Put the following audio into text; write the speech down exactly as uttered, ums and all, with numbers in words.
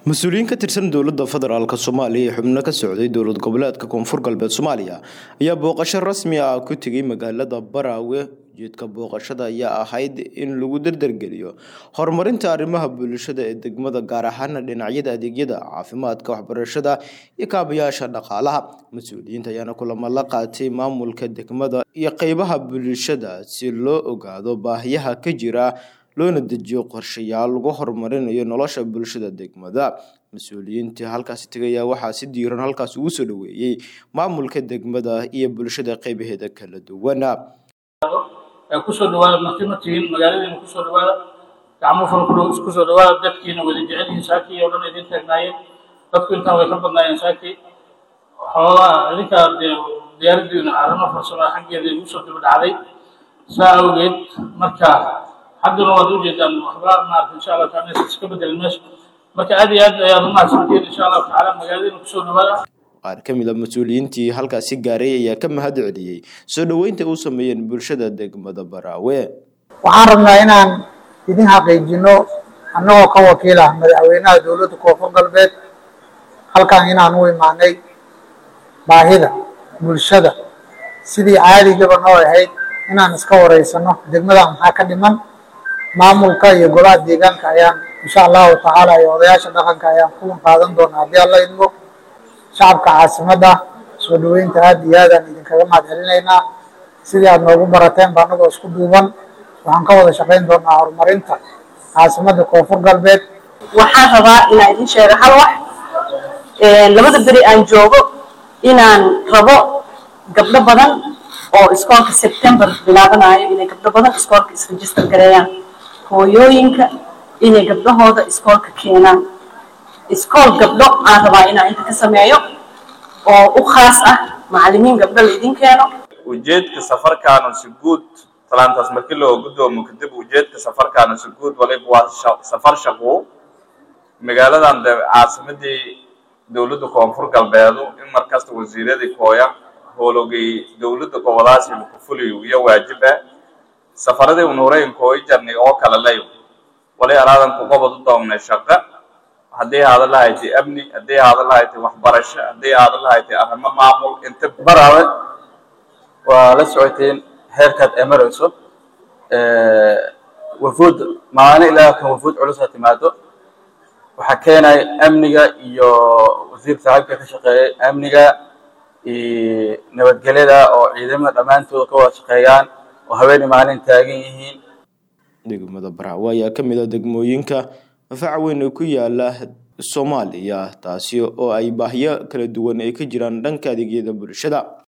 mas-uuliyiin ka tirsan dowladda federaalka Soomaaliya ee xubno ka socday dowlad goboleedka Koonfur Galbeed Soomaaliya ayaa booqasho rasmi ah ku tagay magaalada Baraawe. Ujeedka booqashada ayaa ahayd in lagu dardargeliyo horumarinta arrimaha bulshada ee degmada, gaar ahaan dhinacyada adeegyada caafimaadka, waxbarashada iyo kaabayaasha dhaqaalaha. Mas-uuliyiinta ayaana kulamo la qaatay maamulka degmada iyo qaybaha bulshada si loo ogaado baahiyaha ka jira loona dejiyo qorshayaal lagu horumarinayo nolosha bulshada degmada. Mas-uuliyiinta halkaas tagaya waxaa si diiran halkaas ugu soo dhaweeyay maamulka degmada iyo bulshada qaybaheeda kala duwan. kusoo dhawaada martimatiin magaalada kusoo dhawaada gacmo furan kusoo dhawaada dadkiina wada jecel yihiin saaki oo dhan idin taagnaayeen dadku inta way ka badnaayeen saaki xoolaha idinka diyaaradiina arrimo farsamo xaggeeda ugu soo dib dhacday saa awgeed marka haddana waad u jeedaan waxba maarta insha Allah taana iska bedel meesha marka aad iyo aad ayaan u mahadsantihiin insha Allah taala magaalada kusoo dhawaada. qaar ka mid ah mas-uuliyiintii halkaasi gaaray ayaa ka mahad celiyay soo dhaweynta uu sameeyeen bulshada degmada Baraawe. waxaan rabnaa inaan idin xaqiijino annagoo ka wakiil ah madaxweynaha dowladda Koonfur Galbeed halkaan inaan u imaanay baahida bulshada sidii caadiga noo ahayd inaan iska wareysano degmada maxaa ka dhiman maamulka iyo golaha deegaanka ayaan insha Allah taala iyo odayaasha dhaqanka ayaan ku qaadan doonaa haddii Allah idmo. shacabka caasimada soo dhaweynta aad iyo aad aan idinkaga mahad celinaynaa sidii aad noogu barateen baa anagoo isku duuban waxaan ka wada shaqayn doonaa horumarinta caasimada Koonfur Galbeed. waxaan rabaa inaan idin sheego hal wax labada beri aan joogo inaan rabo gabdho badan oo iskoolka September bilaabanayo inay gabdho badan iskoolka isregister gareeyaan, hooyooyinka inay gabdhahooda iskoolka keenaan. iskool gabdho aan rabaa inaan inta ka sameeyo oo u khaas ah macallimiin gabdho la idin keeno. ujeedka safarkaana si guud talaantaas markii loo gudoomo kadib ujeedka safarkaana si guud waliba waa safar shaqo magaaladan caasimadii dowladda Koonfur Galbeed in markasta wasiiradii kooya howlogay dowladda gobolkaasi ku fuliyo iyo waajiba safaradii unuureen kooy jarnay oo kala leeyo walay araadan ku qabad doonay shaqo haddii aad lahayd amni, haddii aad lahayd waxbarasho, haddii aad lahayd arrimo maamul. inta Baraawe waa la socoteen heerkaad emerayso ee wafuud maalin ilaa ka wafuud culus ha timaado waxa keenay amniga iyo wasiir saaxiibka ka shaqeeyay amniga iyo nabadgelyada oo ciidamada dhamaantood ka wada shaqeeyaan oo haweeney maalin taagan yihiin. degmada Baraawe ayaa ka mid ah degmooyinka fac weyn ku yaala Soomaaliya taasi oo ay baahiyo kala duwan ay ka jiraan dhanka adeegyada bulshada.